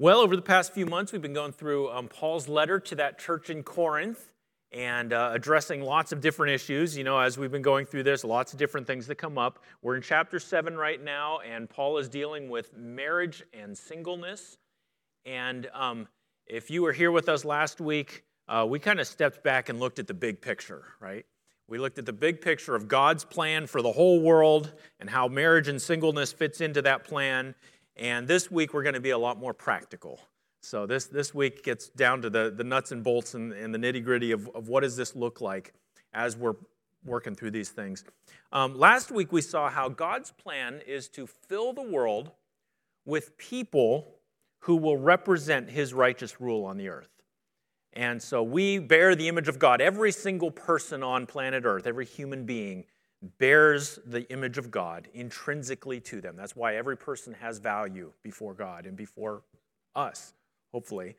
Well, over the past few months, we've been going through Paul's letter to that church in Corinth and addressing lots of different issues. You know, as we've been going through this, lots of different things that come up. We're in chapter 7 right now, and Paul is dealing with marriage and singleness. And if you were here with us last week, we kind of stepped back and looked at the big picture, right? We looked at the big picture of God's plan for the whole world and how marriage and singleness fits into that plan. And this week, we're going to be a lot more practical. So this week gets down to the nuts and bolts and the nitty-gritty of what does this look like as we're working through these things. Last week, we saw how God's plan is to fill the world with people who will represent His righteous rule on the earth. And so we bear the image of God. Every single person on planet Earth, every human being, bears the image of God intrinsically to them. That's why every person has value before God and before us, hopefully.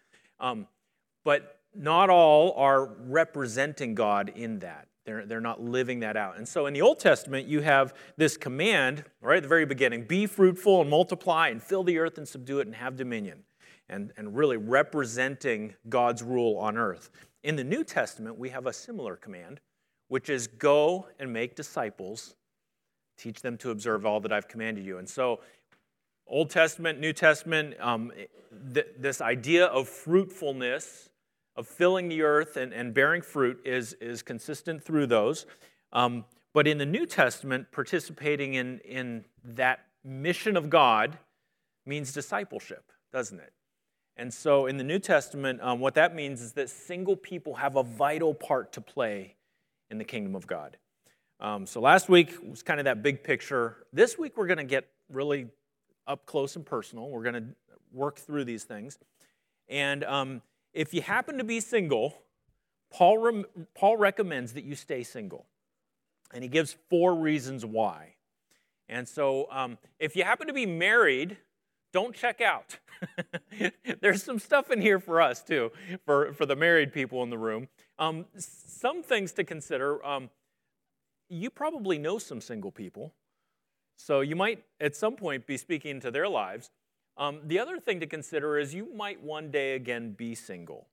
But not all are representing God in that. They're not living that out. And so in the Old Testament, you have this command, right at the very beginning, be fruitful and multiply and fill the earth and subdue it and have dominion, and really representing God's rule on earth. In the New Testament, we have a similar command, which is go and make disciples, teach them to observe all that I've commanded you. And so, Old Testament, New Testament, this idea of fruitfulness, of filling the earth and bearing fruit is consistent through those. But in the New Testament, participating in that mission of God means discipleship, doesn't it? And so in the New Testament, what that means is that single people have a vital part to play in the kingdom of God. So last week was kind of that big picture. This week we're going to get really up close and personal. We're going to work through these things. And if you happen to be single, Paul recommends that you stay single. And he gives 4 reasons why. And so if you happen to be married, don't check out. There's some stuff in here for us, too, for the married people in the room. Some things to consider. You probably know some single people, so you might at some point be speaking to their lives. The other thing to consider is you might one day again be single.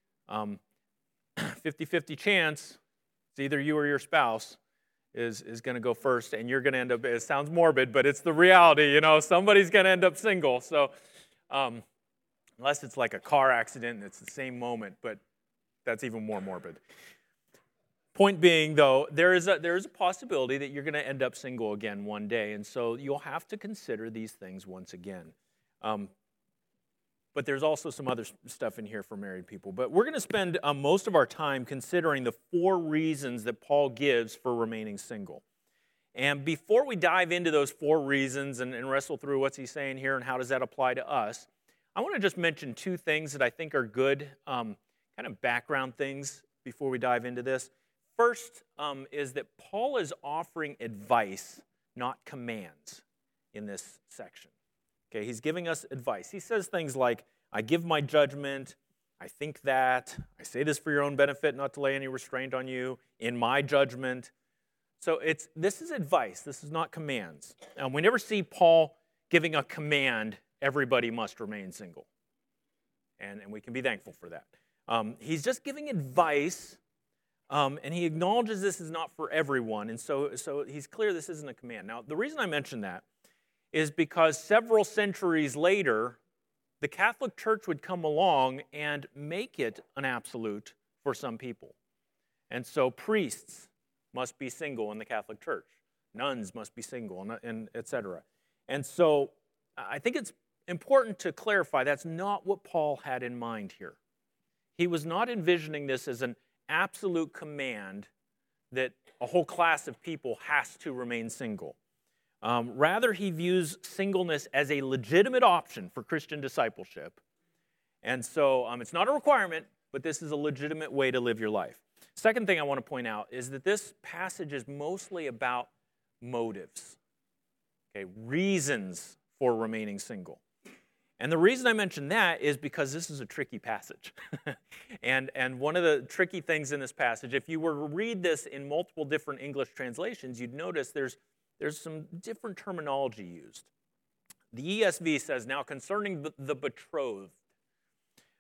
50-50 chance, it's either you or your spouse is going to go first, and you're going to end up, it sounds morbid, but it's the reality, somebody's going to end up single. So unless it's like a car accident and it's the same moment, but that's even more morbid. Point being, though, there is a possibility that you're going to end up single again one day, and so you'll have to consider these things once again. But there's also some other stuff in here for married people. But we're going to spend most of our time considering the 4 reasons that Paul gives for remaining single. And before we dive into those 4 reasons and wrestle through what's he saying here and how does that apply to us, I want to just mention 2 things that I think are good kind of background things before we dive into this. First is that Paul is offering advice, not commands, in this section. Okay, he's giving us advice. He says things like, I give my judgment, I think that, I say this for your own benefit, not to lay any restraint on you, in my judgment. So this is advice, this is not commands. We never see Paul giving a command, everybody must remain single. And we can be thankful for that. He's just giving advice, and he acknowledges this is not for everyone, and so he's clear this isn't a command. Now, the reason I mention that is because several centuries later, the Catholic Church would come along and make it an absolute for some people. And so priests must be single in the Catholic Church. Nuns must be single, and etc. And so I think it's important to clarify that's not what Paul had in mind here. He was not envisioning this as an absolute command that a whole class of people has to remain single. Rather, he views singleness as a legitimate option for Christian discipleship. And so it's not a requirement, but this is a legitimate way to live your life. Second thing I want to point out is that this passage is mostly about motives, okay, reasons for remaining single. And the reason I mention that is because this is a tricky passage. and one of the tricky things in this passage, if you were to read this in multiple different English translations, you'd notice there's some different terminology used. The ESV says, now concerning the betrothed,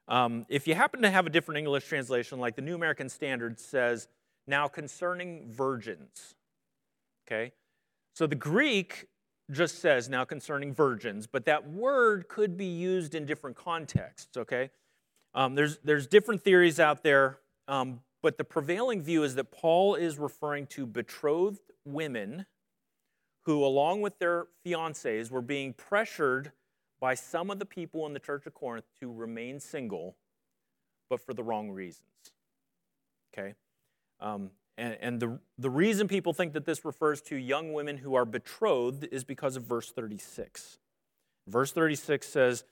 If you happen to have a different English translation, like the New American Standard says, now concerning virgins. Okay? So the Greek just says now concerning virgins, but that word could be used in different contexts, okay? There's different theories out there, but the prevailing view is that Paul is referring to betrothed women who, along with their fiancés, were being pressured by some of the people in the church of Corinth to remain single, but for the wrong reasons, okay? And the reason people think that this refers to young women who are betrothed is because of verse 36. Verse 36 says,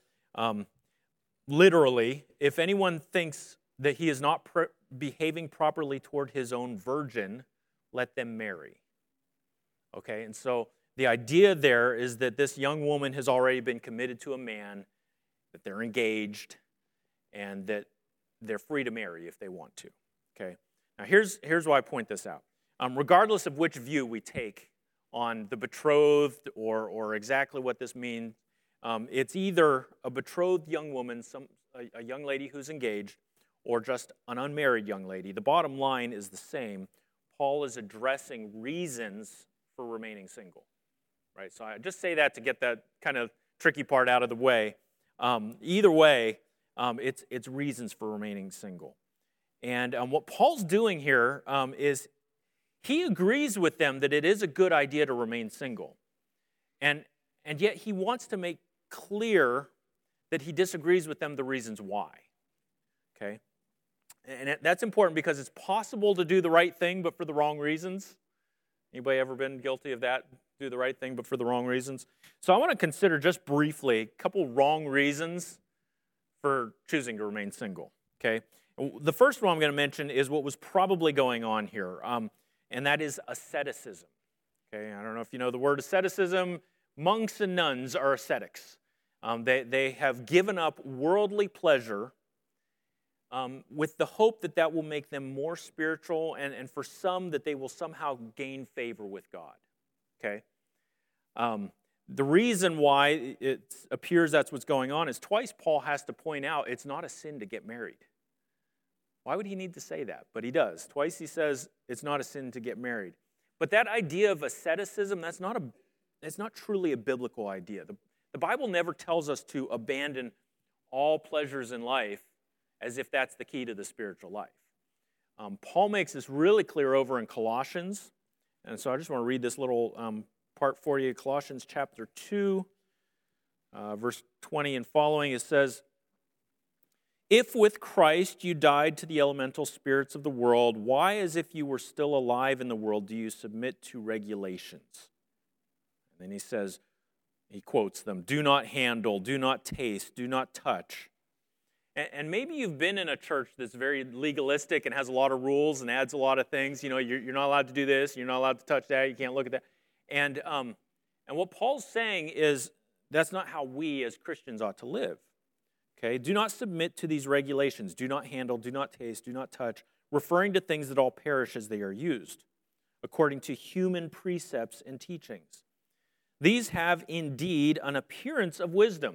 literally, if anyone thinks that he is not behaving properly toward his own virgin, let them marry. Okay, and so the idea there is that this young woman has already been committed to a man, that they're engaged, and that they're free to marry if they want to. Okay. Now, here's why I point this out. Regardless of which view we take on the betrothed or exactly what this means, it's either a betrothed young woman, a young lady who's engaged, or just an unmarried young lady. The bottom line is the same. Paul is addressing reasons for remaining single. Right? So I just say that to get that kind of tricky part out of the way. Either way, it's reasons for remaining single. And what Paul's doing here is he agrees with them that it is a good idea to remain single. And yet he wants to make clear that he disagrees with them the reasons why. Okay? And that's important because it's possible to do the right thing but for the wrong reasons. Anybody ever been guilty of that? Do the right thing but for the wrong reasons? So I want to consider just briefly a couple wrong reasons for choosing to remain single. Okay? The first one I'm going to mention is what was probably going on here, and that is asceticism. Okay, I don't know if you know the word asceticism. Monks and nuns are ascetics. They have given up worldly pleasure with the hope that that will make them more spiritual, and for some that they will somehow gain favor with God. Okay? The reason why it appears that's what's going on is twice Paul has to point out it's not a sin to get married. Why would he need to say that? But he does. Twice he says it's not a sin to get married. But that idea of asceticism, it's not truly a biblical idea. The Bible never tells us to abandon all pleasures in life as if that's the key to the spiritual life. Paul makes this really clear over in Colossians. And so I just want to read this little part for you. Colossians chapter 2, verse 20 and following. It says, "If with Christ you died to the elemental spirits of the world, why, as if you were still alive in the world, do you submit to regulations?" And then he says, he quotes them, "Do not handle, do not taste, do not touch." And maybe you've been in a church that's very legalistic and has a lot of rules and adds a lot of things. You know, you're not allowed to do this, you're not allowed to touch that, you can't look at that. And what Paul's saying is that's not how we as Christians ought to live. Okay, do not submit to these regulations. Do not handle, do not taste, do not touch, referring to things that all perish as they are used, according to human precepts and teachings. These have indeed an appearance of wisdom.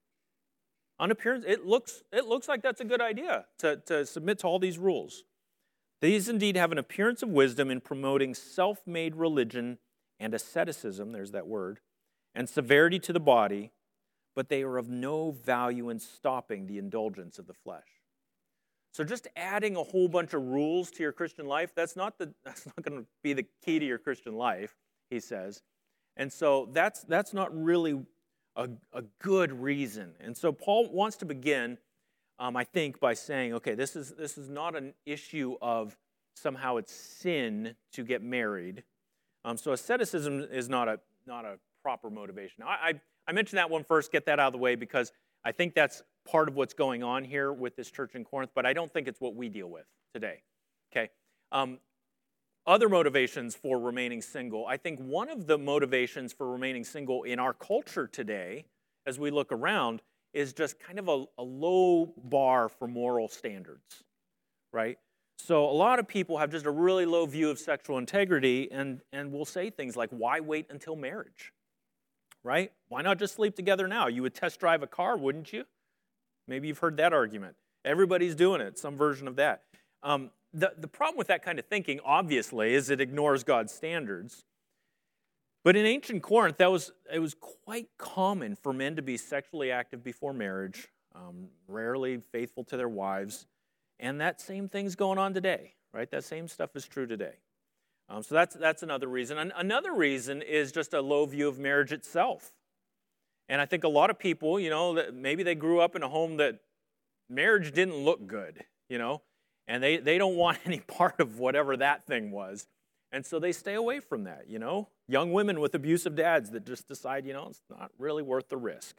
It looks like that's a good idea to submit to all these rules. These indeed have an appearance of wisdom in promoting self-made religion and asceticism, there's that word, and severity to the body, but they are of no value in stopping the indulgence of the flesh. So just adding a whole bunch of rules to your Christian life, that's not going to be the key to your Christian life, he says. And so that's not really a good reason. And so Paul wants to begin, I think, by saying, okay, this is not an issue of somehow it's sin to get married. So asceticism is not a proper motivation. I mentioned that one first, get that out of the way, because I think that's part of what's going on here with this church in Corinth, but I don't think it's what we deal with today. Okay. Other motivations for remaining single. I think one of the motivations for remaining single in our culture today, as we look around, is just kind of a low bar for moral standards, right? So a lot of people have just a really low view of sexual integrity and will say things like, why wait until marriage? Right? Why not just sleep together now? You would test drive a car, wouldn't you? Maybe you've heard that argument. Everybody's doing it, some version of that. The problem with that kind of thinking, obviously, is it ignores God's standards. But in ancient Corinth, it was quite common for men to be sexually active before marriage, rarely faithful to their wives, and that same thing's going on today, right? That same stuff is true today. So that's another reason. Another reason is just a low view of marriage itself. And I think a lot of people, that maybe they grew up in a home that marriage didn't look good, and they don't want any part of whatever that thing was. And so they stay away from that, Young women with abusive dads that just decide, it's not really worth the risk.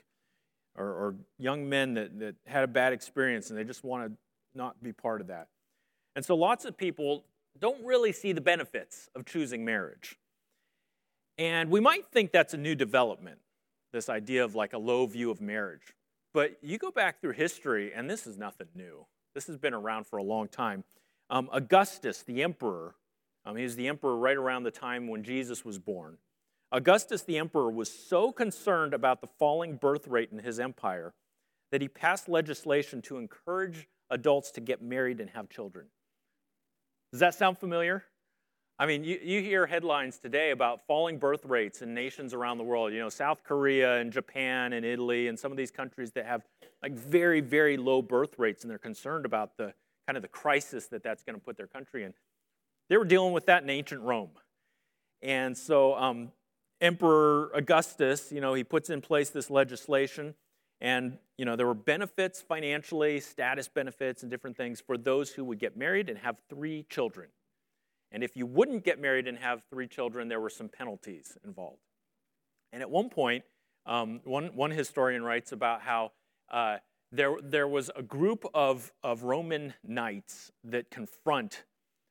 Or young men that had a bad experience and they just want to not be part of that. And so lots of people don't really see the benefits of choosing marriage. And we might think that's a new development, this idea of like a low view of marriage. But you go back through history, and this is nothing new. This has been around for a long time. Augustus, the emperor, he was the emperor right around the time when Jesus was born. Augustus, the emperor, was so concerned about the falling birth rate in his empire that he passed legislation to encourage adults to get married and have children. Does that sound familiar? I mean, you hear headlines today about falling birth rates in nations around the world. South Korea and Japan and Italy and some of these countries that have like very, very low birth rates, and they're concerned about the kind of the crisis that's going to put their country in. They were dealing with that in ancient Rome. And so Emperor Augustus, he puts in place this legislation, and, there were benefits financially, status benefits and different things for those who would get married and have 3 children. And if you wouldn't get married and have 3 children, there were some penalties involved. And at one point, one historian writes about how there was a group of Roman knights that confront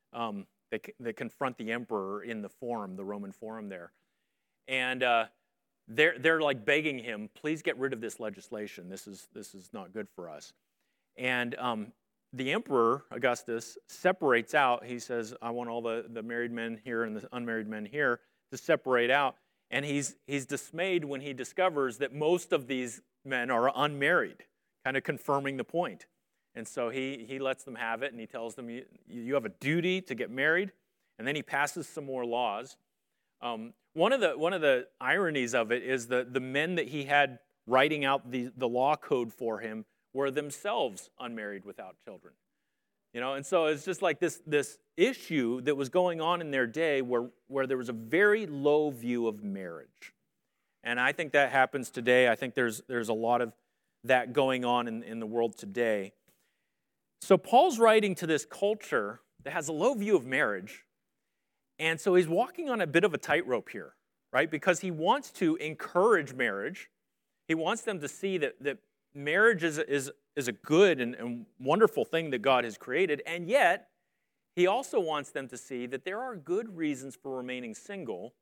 the emperor in the forum, the Roman forum there. And they're like begging him, please get rid of this legislation. This is not good for us. And the emperor, Augustus, separates out. He says, I want all the married men here and the unmarried men here to separate out. And he's dismayed when he discovers that most of these men are unmarried, kind of confirming the point. And so he lets them have it, and he tells them, you have a duty to get married. And then he passes some more laws. One of the ironies of it is the men that he had writing out the law code for him were themselves unmarried without children. And so it's just like this issue that was going on in their day where there was a very low view of marriage. And I think that happens today. I think there's a lot of that going on in the world today. So Paul's writing to this culture that has a low view of marriage. And so he's walking on a bit of a tightrope here, right? Because he wants to encourage marriage. He wants them to see that marriage is a good and wonderful thing that God has created. And yet, he also wants them to see that there are good reasons for remaining single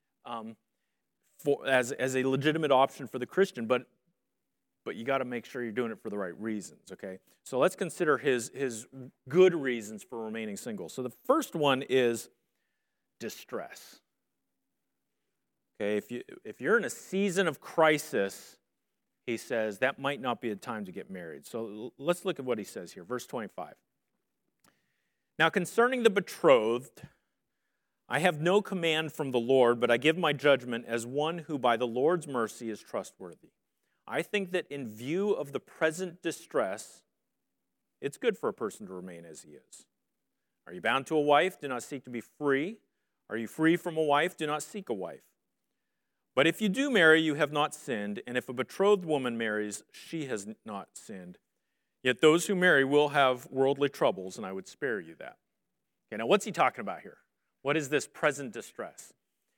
as a legitimate option for the Christian. But you got to make sure you're doing it for the right reasons, okay? So let's consider his good reasons for remaining single. So the first one is distress. Okay, if you're in a season of crisis, he says that might not be a time to get married. So let's look at what he says here, verse 25. Now concerning the betrothed, I have no command from the Lord, but I give my judgment as one who by the Lord's mercy is trustworthy. I think that in view of the present distress, it's good for a person to remain as he is. Are you bound to a wife? Do not seek to be free. Are you free from a wife? Do not seek a wife. But if you do marry, you have not sinned, and if a betrothed woman marries, she has not sinned. Yet those who marry will have worldly troubles, and I would spare you that. Okay, now what's he talking about here? What is this present distress?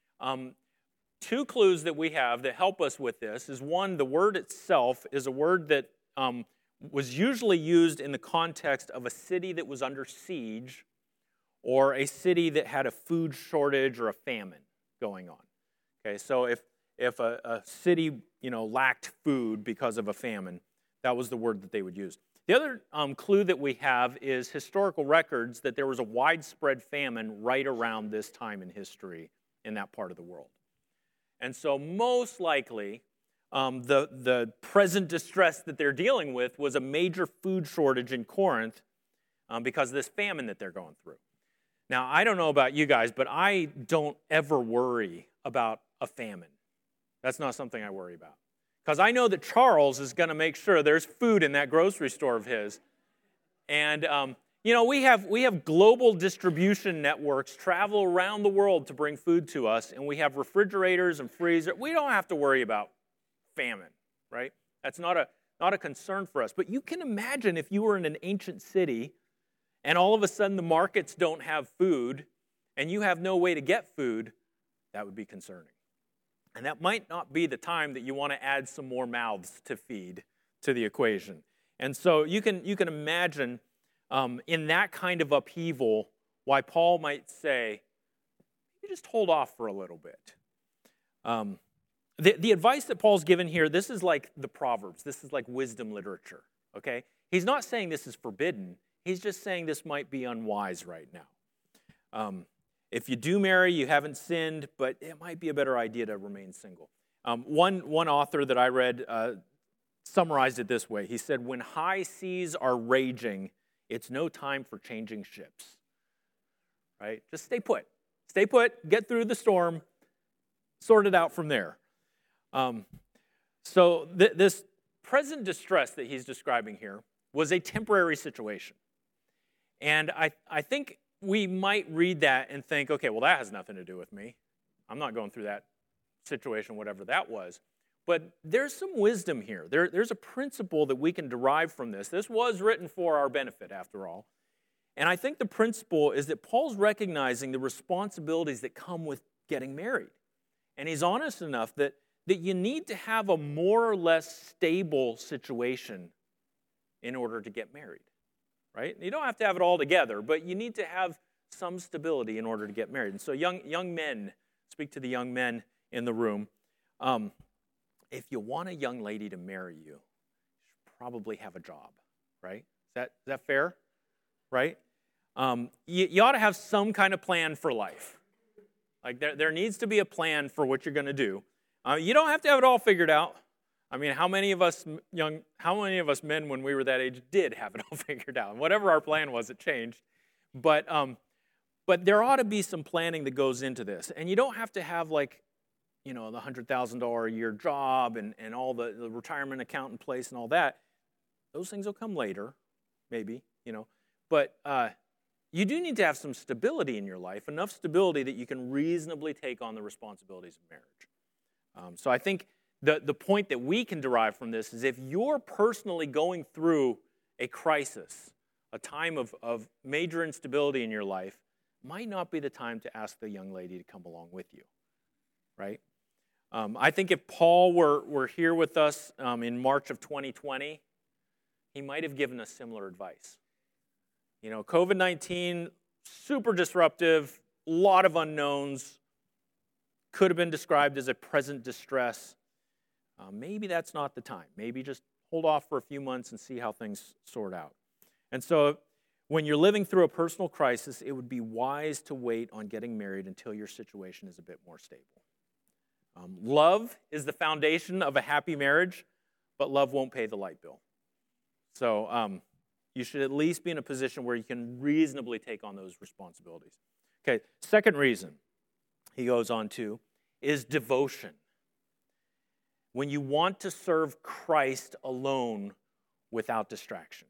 2 clues that we have that help us with this is, one, the word itself is a word that was usually used in the context of a city that was under siege or a city that had a food shortage or a famine going on. Okay, so if a city lacked food because of a famine, that was the word that they would use. The other clue that we have is historical records that there was a widespread famine right around this time in history in that part of the world. And so most likely, the present distress that they're dealing with was a major food shortage in Corinth because of this famine that they're going through. Now, I don't know about you guys, but I don't ever worry about a famine. That's not something I worry about. Because I know that Charles is going to make sure there's food in that grocery store of his. And, we have global distribution networks travel around the world to bring food to us, and we have refrigerators and freezers. We don't have to worry about famine, right? That's not a concern for us. But you can imagine if you were in an ancient city and all of a sudden the markets don't have food and you have no way to get food, that would be concerning. And that might not be the time that you want to add some more mouths to feed to the equation. And so you can imagine in that kind of upheaval why Paul might say, you just hold off for a little bit. The advice that Paul's given here, this is like the Proverbs. This is like wisdom literature, okay? He's not saying this is forbidden. He's just saying this might be unwise right now. If you do marry, you haven't sinned, but it might be a better idea to remain single. One author that I read summarized it this way. He said, when high seas are raging, it's no time for changing ships. Right? Just stay put. Stay put, get through the storm, sort it out from there. So this present distress that he's describing here was a temporary situation. And I think we might read that and think, okay, well, that has nothing to do with me. I'm not going through that situation, whatever that was. But there's some wisdom here. There's a principle that we can derive from this. This was written for our benefit, after all. And I think the principle is that Paul's recognizing the responsibilities that come with getting married. And he's honest enough that you need to have a more or less stable situation in order to get married. Right? You don't have to have it all together, but you need to have some stability in order to get married. And so young men, speak to the young men in the room. If you want a young lady to marry you, you should probably have a job, right? Is that fair? Right? You ought to have some kind of plan for life. Like there needs to be a plan for what you're going to do. You don't have to have it all figured out. I mean, how many of us men when we were that age did have it all figured out? And whatever our plan was, it changed. But there ought to be some planning that goes into this. And you don't have to have the $100,000 a year job and all the retirement account in place and all that. Those things will come later, maybe, But you do need to have some stability in your life, enough stability that you can reasonably take on the responsibilities of marriage. So I think the point that we can derive from this is if you're personally going through a crisis, a time of major instability in your life, might not be the time to ask the young lady to come along with you, right? I think if Paul were here with us in March of 2020, he might have given us similar advice. COVID-19, super disruptive, a lot of unknowns, could have been described as a present distress. Maybe that's not the time. Maybe just hold off for a few months and see how things sort out. And so when you're living through a personal crisis, it would be wise to wait on getting married until your situation is a bit more stable. Love is the foundation of a happy marriage, but love won't pay the light bill. So you should at least be in a position where you can reasonably take on those responsibilities. Okay, second reason he goes on to is devotion. When you want to serve Christ alone without distraction.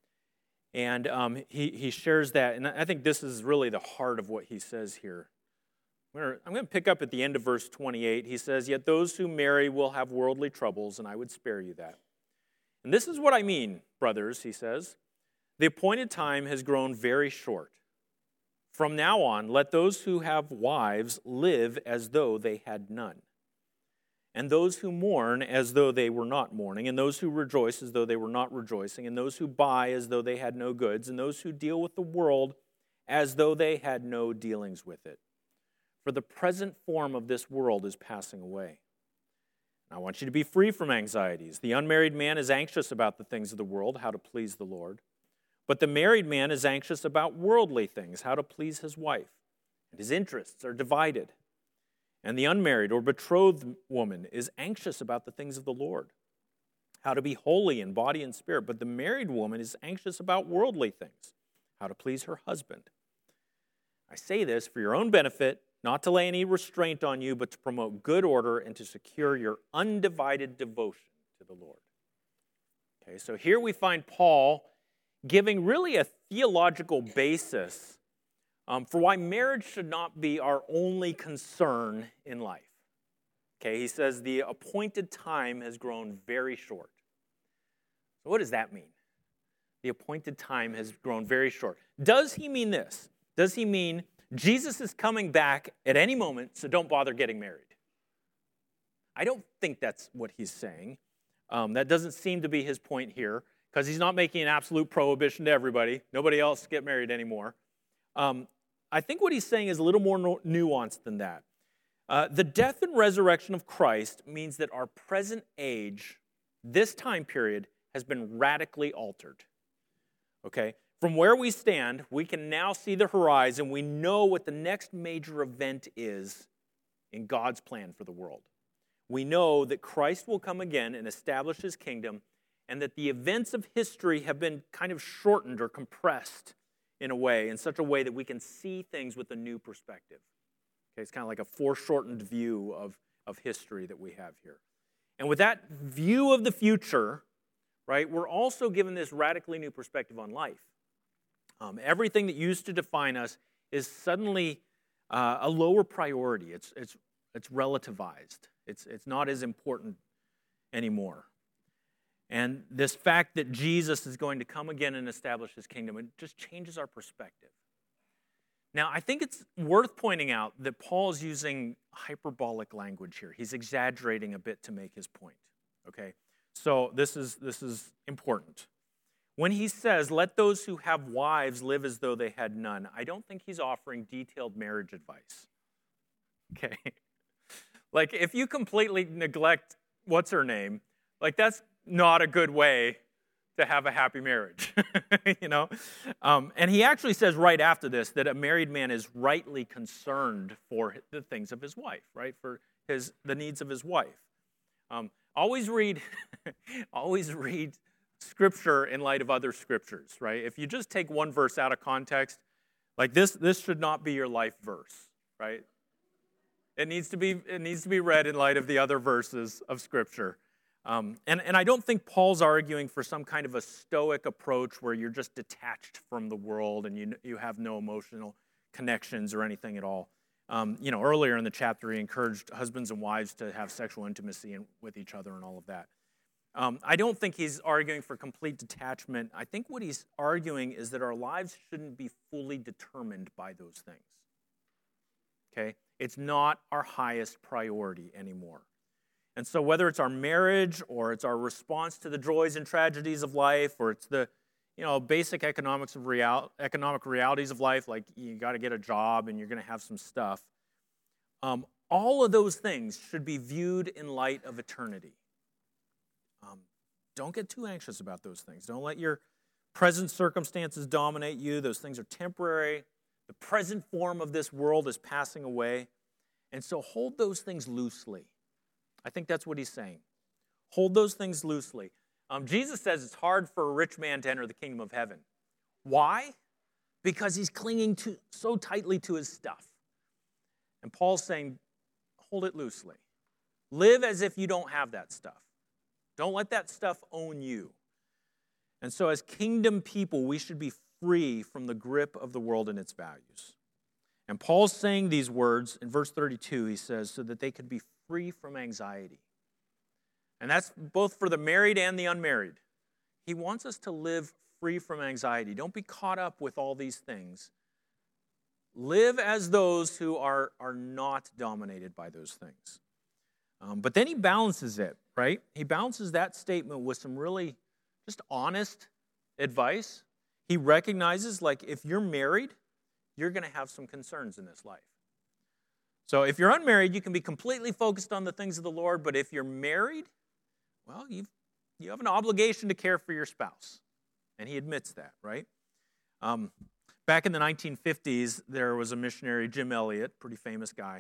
And he shares that, and I think this is really the heart of what he says here. I'm going to pick up at the end of verse 28. He says, "Yet those who marry will have worldly troubles, and I would spare you that." And this is what I mean, brothers, he says. The appointed time has grown very short. From now on, let those who have wives live as though they had none. And those who mourn as though they were not mourning, and those who rejoice as though they were not rejoicing, and those who buy as though they had no goods, and those who deal with the world as though they had no dealings with it. For the present form of this world is passing away. And I want you to be free from anxieties. The unmarried man is anxious about the things of the world, how to please the Lord. But the married man is anxious about worldly things, how to please his wife. And his interests are divided. And the unmarried or betrothed woman is anxious about the things of the Lord, how to be holy in body and spirit. But the married woman is anxious about worldly things, how to please her husband. I say this for your own benefit, not to lay any restraint on you, but to promote good order and to secure your undivided devotion to the Lord. Okay, so here we find Paul giving really a theological basis for why marriage should not be our only concern in life. Okay, he says the appointed time has grown very short. So what does that mean? The appointed time has grown very short. Does he mean this? Does he mean Jesus is coming back at any moment, so don't bother getting married? I don't think that's what he's saying. That doesn't seem to be his point here, because he's not making an absolute prohibition to everybody. Nobody else get married anymore. I think what he's saying is a little more nuanced than that. The death and resurrection of Christ means that our present age, this time period, has been radically altered. Okay? From where we stand, we can now see the horizon. We know what the next major event is in God's plan for the world. We know that Christ will come again and establish his kingdom, and that the events of history have been kind of shortened or compressed in such a way that we can see things with a new perspective. Okay, it's kind of like a foreshortened view of history that we have here. And with that view of the future, right, we're also given this radically new perspective on life. Everything that used to define us is suddenly a lower priority. It's relativized. It's not as important anymore. And this fact that Jesus is going to come again and establish his kingdom, it just changes our perspective. Now, I think it's worth pointing out that Paul's using hyperbolic language here. He's exaggerating a bit to make his point, okay? So this is important. When he says, let those who have wives live as though they had none, I don't think he's offering detailed marriage advice, okay? Like, if you completely neglect what's-her-name, like, that's not a good way to have a happy marriage, you know? And he actually says right after this that a married man is rightly concerned for the things of his wife, right? For the needs of his wife. Always read Scripture in light of other scriptures, right? If you just take one verse out of context, like this should not be your life verse, right? It needs to be read in light of the other verses of Scripture. And I don't think Paul's arguing for some kind of a stoic approach where you're just detached from the world and you have no emotional connections or anything at all. Earlier in the chapter, he encouraged husbands and wives to have sexual intimacy with each other and all of that. I don't think he's arguing for complete detachment. I think what he's arguing is that our lives shouldn't be fully determined by those things. Okay? It's not our highest priority anymore. And so whether it's our marriage or it's our response to the joys and tragedies of life or it's the basic economic realities of life, like you got to get a job and you're going to have some stuff, all of those things should be viewed in light of eternity. Don't get too anxious about those things. Don't let your present circumstances dominate you. Those things are temporary. The present form of this world is passing away. And so hold those things loosely. I think that's what he's saying. Hold those things loosely. Jesus says it's hard for a rich man to enter the kingdom of heaven. Why? Because he's clinging so tightly to his stuff. And Paul's saying, hold it loosely. Live as if you don't have that stuff. Don't let that stuff own you. And so as kingdom people, we should be free from the grip of the world and its values. And Paul's saying these words in verse 32, he says, so that they could be free from anxiety. And that's both for the married and the unmarried. He wants us to live free from anxiety. Don't be caught up with all these things. Live as those who are not dominated by those things. But then he balances it, right? He balances that statement with some really just honest advice. He recognizes, like, if you're married, you're going to have some concerns in this life. So if you're unmarried, you can be completely focused on the things of the Lord, but if you're married, well, you have an obligation to care for your spouse. And he admits that, right? Back in the 1950s, there was a missionary, Jim Elliot, pretty famous guy.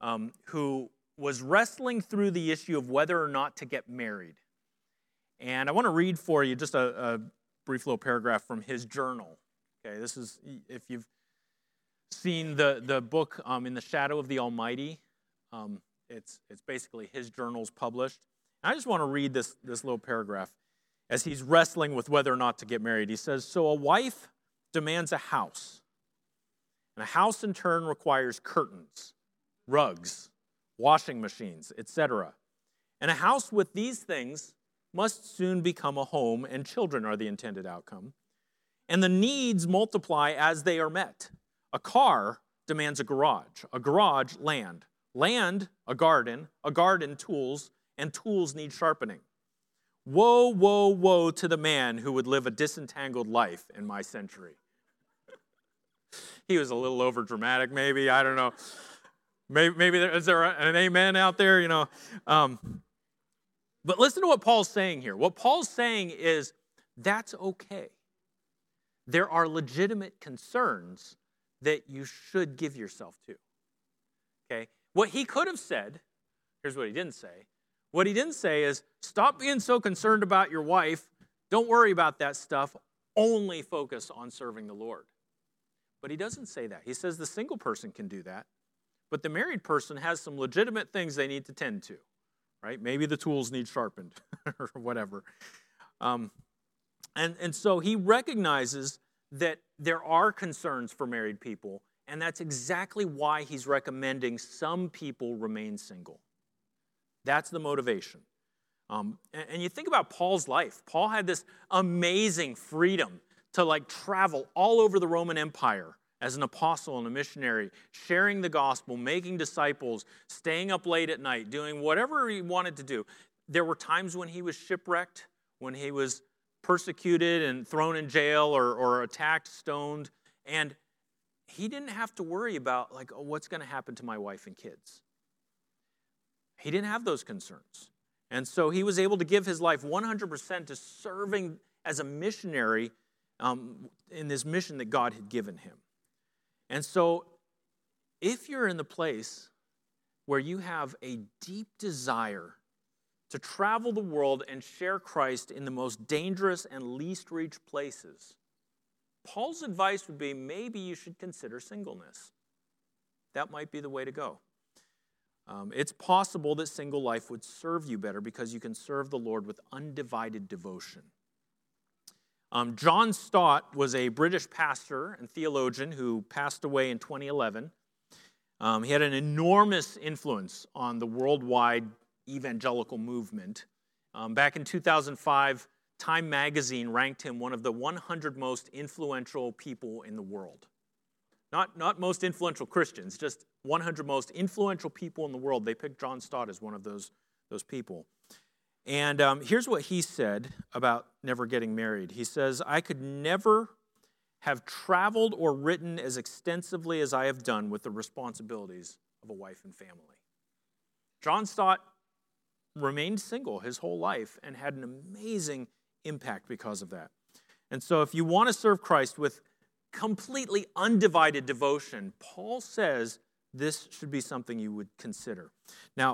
who was wrestling through the issue of whether or not to get married. And I want to read for you just a brief little paragraph from his journal. Okay, this is, if you've seen the book In the Shadow of the Almighty, it's basically his journals published. And I just want to read this little paragraph as he's wrestling with whether or not to get married. He says, "So a wife demands a house, and a house in turn requires curtains, rugs, washing machines, etc. And a house with these things must soon become a home, and children are the intended outcome. And the needs multiply as they are met. A car demands a garage, land, a garden, tools, and tools need sharpening. Woe, woe, woe to the man who would live a disentangled life in my century." He was a little overdramatic, maybe, I don't know. Maybe is there an amen out there, But listen to what Paul's saying here. What Paul's saying is that's okay. There are legitimate concerns that you should give yourself to. Okay? What he could have said, here's what he didn't say. What he didn't say is, stop being so concerned about your wife. Don't worry about that stuff. Only focus on serving the Lord. But he doesn't say that. He says the single person can do that. But the married person has some legitimate things they need to tend to. Right? Maybe the tools need sharpened or whatever. And so he recognizes that there are concerns for married people, and that's exactly why he's recommending some people remain single. That's the motivation. And you think about Paul's life. Paul had this amazing freedom to travel all over the Roman Empire as an apostle and a missionary, sharing the gospel, making disciples, staying up late at night, doing whatever he wanted to do. There were times when he was shipwrecked, when he was persecuted and thrown in jail or attacked, stoned, and he didn't have to worry about, what's going to happen to my wife and kids. He didn't have those concerns. And so he was able to give his life 100% to serving as a missionary in this mission that God had given him. And so if you're in the place where you have a deep desire to travel the world and share Christ in the most dangerous and least reached places, Paul's advice would be maybe you should consider singleness. That might be the way to go. It's possible that single life would serve you better because you can serve the Lord with undivided devotion. John Stott was a British pastor and theologian who passed away in 2011. He had an enormous influence on the worldwide evangelical movement. Back in 2005, Time magazine ranked him one of the 100 most influential people in the world. Not most influential Christians, just 100 most influential people in the world. They picked John Stott as one of those people. And here's what he said about never getting married. He says, "I could never have traveled or written as extensively as I have done with the responsibilities of a wife and family." John Stott remained single his whole life and had an amazing impact because of that. And so if you want to serve Christ with completely undivided devotion, Paul says this should be something you would consider. Now,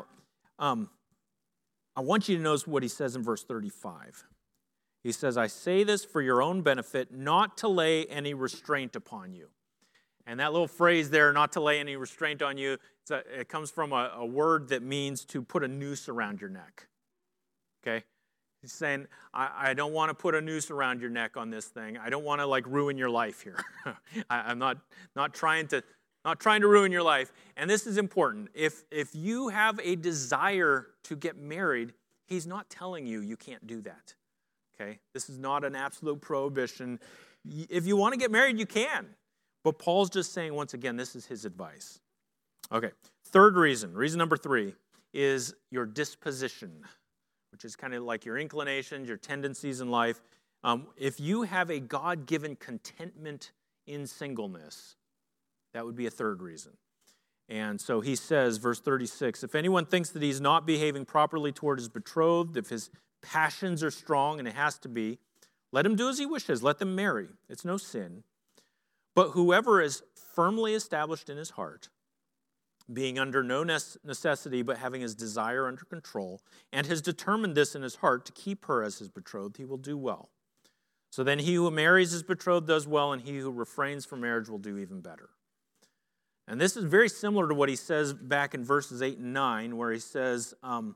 I want you to notice what he says in verse 35. He says, "I say this for your own benefit, not to lay any restraint upon you." And that little phrase there, "not to lay any restraint on you," it comes from a word that means to put a noose around your neck. Okay? He's saying, I don't want to put a noose around your neck on this thing. I don't want to ruin your life here. I'm not trying to ruin your life. And this is important. If you have a desire to get married, he's not telling you can't do that. Okay? This is not an absolute prohibition. If you want to get married, you can. But Paul's just saying, once again, this is his advice. Okay. Third reason number 3, is your disposition, which is kind of like your inclinations, your tendencies in life. If you have a God-given contentment in singleness, that would be a third reason. And so he says, verse 36, "If anyone thinks that he's not behaving properly toward his betrothed, if his passions are strong, and it has to be, let him do as he wishes. Let them marry. It's no sin. But whoever is firmly established in his heart being under no necessity but having his desire under control, and has determined this in his heart to keep her as his betrothed, he will do well. So then he who marries his betrothed does well, and he who refrains from marriage will do even better. And this is very similar to what he says back in verses 8 and 9, where he says,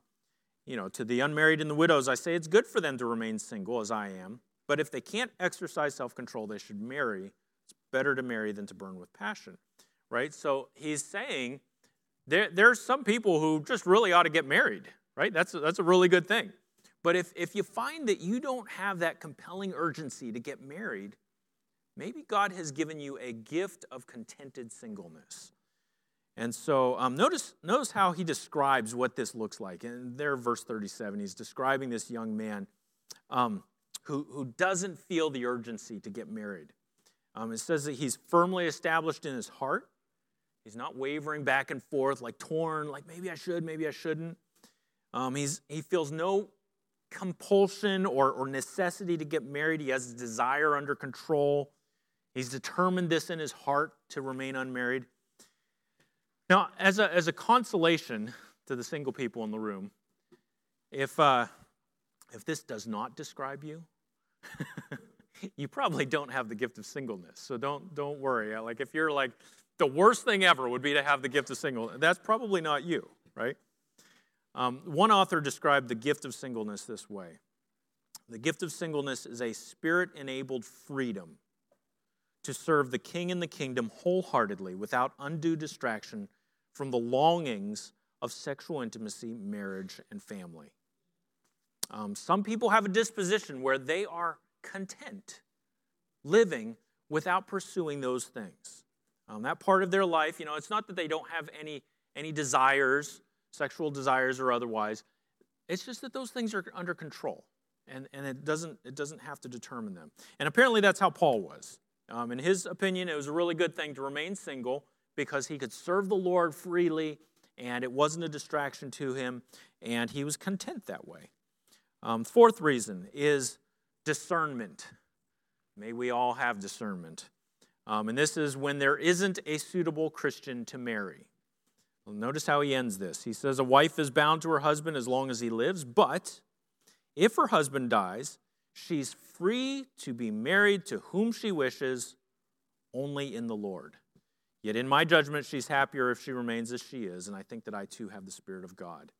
to the unmarried and the widows, I say it's good for them to remain single, as I am. But if they can't exercise self-control, they should marry. It's better to marry than to burn with passion, right? So he's saying there's some people who just really ought to get married, right? That's a really good thing. But if you find that you don't have that compelling urgency to get married, maybe God has given you a gift of contented singleness. And so notice how he describes what this looks like. And there, verse 37, he's describing this young man who doesn't feel the urgency to get married. It says that he's firmly established in his heart. He's not wavering back and forth, like torn, like maybe I should, maybe I shouldn't. He feels no compulsion or necessity to get married. He has his desire under control. He's determined this in his heart to remain unmarried. Now, as a consolation to the single people in the room, if this does not describe you, you probably don't have the gift of singleness. So don't worry. Like if you're like the worst thing ever would be to have the gift of singleness, that's probably not you, right? One author described the gift of singleness this way: the gift of singleness is a spirit-enabled freedom to serve the King and the kingdom wholeheartedly without undue distraction from the longings of sexual intimacy, marriage, and family. Some people have a disposition where they are content living without pursuing those things. That part of their life, it's not that they don't have any desires, sexual desires or otherwise. It's just that those things are under control, and it doesn't have to determine them. And apparently that's how Paul was. In his opinion, it was a really good thing to remain single because he could serve the Lord freely, and it wasn't a distraction to him, and he was content that way. Fourth reason is discernment. May we all have discernment. And this is when there isn't a suitable Christian to marry. Well, notice how he ends this. He says, a wife is bound to her husband as long as he lives, but if her husband dies, she's free to be married to whom she wishes, only in the Lord. Yet in my judgment, she's happier if she remains as she is, and I think that I too have the Spirit of God.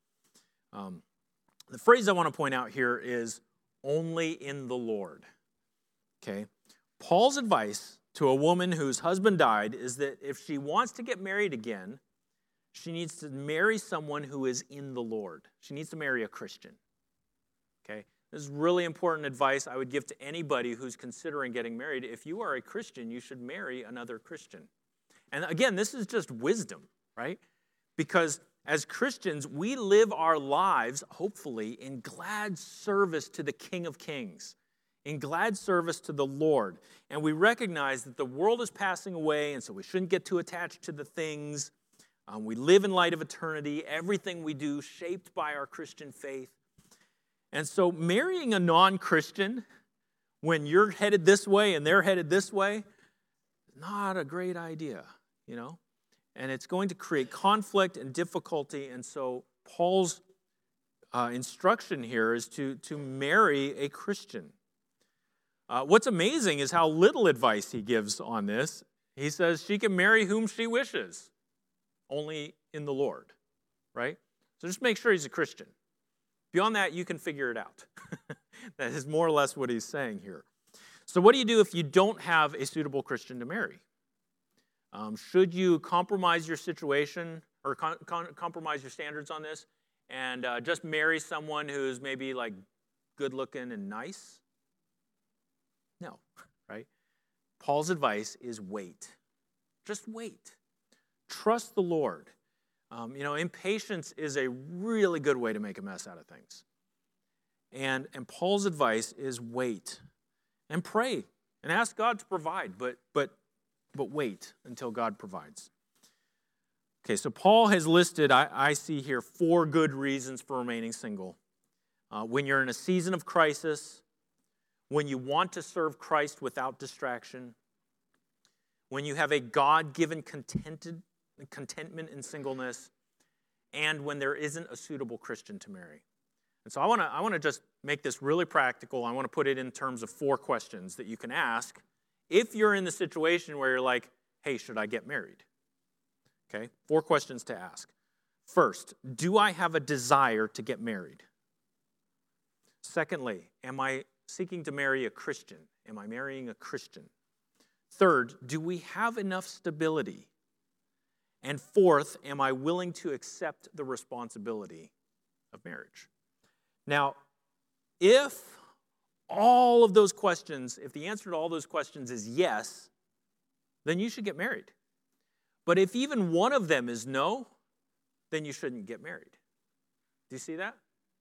The phrase I want to point out here is only in the Lord. Okay? Paul's advice to a woman whose husband died is that if she wants to get married again, she needs to marry someone who is in the Lord. She needs to marry a Christian. Okay? This is really important advice I would give to anybody who's considering getting married. If you are a Christian, you should marry another Christian. And again, this is just wisdom, right? Because as Christians, we live our lives, hopefully, in glad service to the King of Kings, in glad service to the Lord. And we recognize that the world is passing away, and so we shouldn't get too attached to the things. We live in light of eternity, everything we do shaped by our Christian faith. And so marrying a non-Christian when you're headed this way and they're headed this way, not a great idea, And it's going to create conflict and difficulty. And so Paul's instruction here is to marry a Christian. What's amazing is how little advice he gives on this. He says she can marry whom she wishes, only in the Lord, right? So just make sure he's a Christian. Beyond that, you can figure it out. That is more or less what he's saying here. So what do you do if you don't have a suitable Christian to marry? Should you compromise your situation or compromise your standards on this and just marry someone who's maybe like good looking and nice? No, right? Paul's advice is wait. Just wait. Trust the Lord. Impatience is a really good way to make a mess out of things. And Paul's advice is wait and pray and ask God to provide, but wait until God provides. Okay, so Paul has listed, I see here, 4 good reasons for remaining single. When you're in a season of crisis, when you want to serve Christ without distraction, when you have a God-given contentment in singleness, and when there isn't a suitable Christian to marry. And so I want to just make this really practical. I want to put it in terms of 4 questions that you can ask if you're in the situation where you're like, hey, should I get married? Okay, 4 questions to ask. First, do I have a desire to get married? Secondly, am I seeking to marry a Christian? Am I marrying a Christian? Third, do we have enough stability? And fourth, am I willing to accept the responsibility of marriage? Now, if all of those questions, if the answer to all those questions is yes, then you should get married. But if even one of them is no, then you shouldn't get married. Do you see that?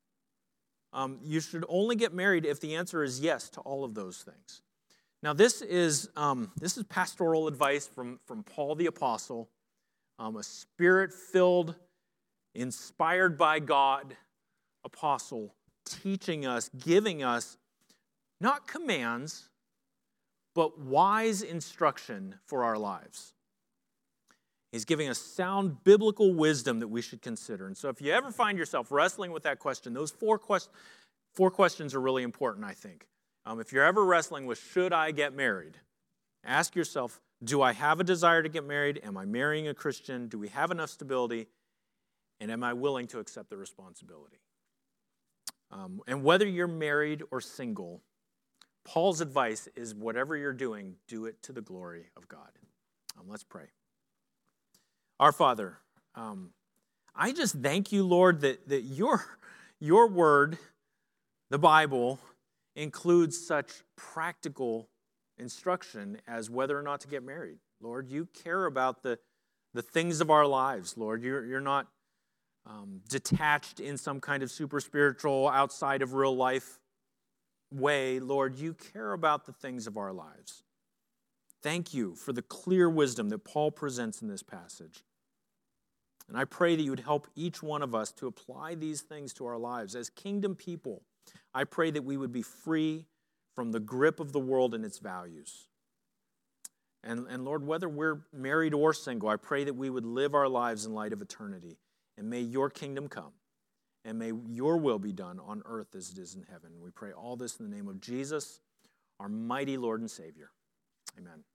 You should only get married if the answer is yes to all of those things. Now, this is pastoral advice from Paul the Apostle, a Spirit-filled, inspired by God apostle, teaching us, giving us not commands, but wise instruction for our lives. He's giving us sound biblical wisdom that we should consider. And so if you ever find yourself wrestling with that question, those four questions are really important, I think. If you're ever wrestling with, should I get married? Ask yourself, do I have a desire to get married? Am I marrying a Christian? Do we have enough stability? And am I willing to accept the responsibility? And whether you're married or single, Paul's advice is whatever you're doing, do it to the glory of God. Let's pray. Our Father, I just thank you, Lord, that your word, the Bible, includes such practical instruction as whether or not to get married. Lord, you care about the things of our lives, Lord. You're not detached in some kind of super spiritual, outside of real life way. Lord, you care about the things of our lives. Thank you for the clear wisdom that Paul presents in this passage. And I pray that you would help each one of us to apply these things to our lives. As kingdom people, I pray that we would be free from the grip of the world and its values. And Lord, whether we're married or single, I pray that we would live our lives in light of eternity. And may your kingdom come. And may your will be done on earth as it is in heaven. We pray all this in the name of Jesus, our mighty Lord and Savior. Amen.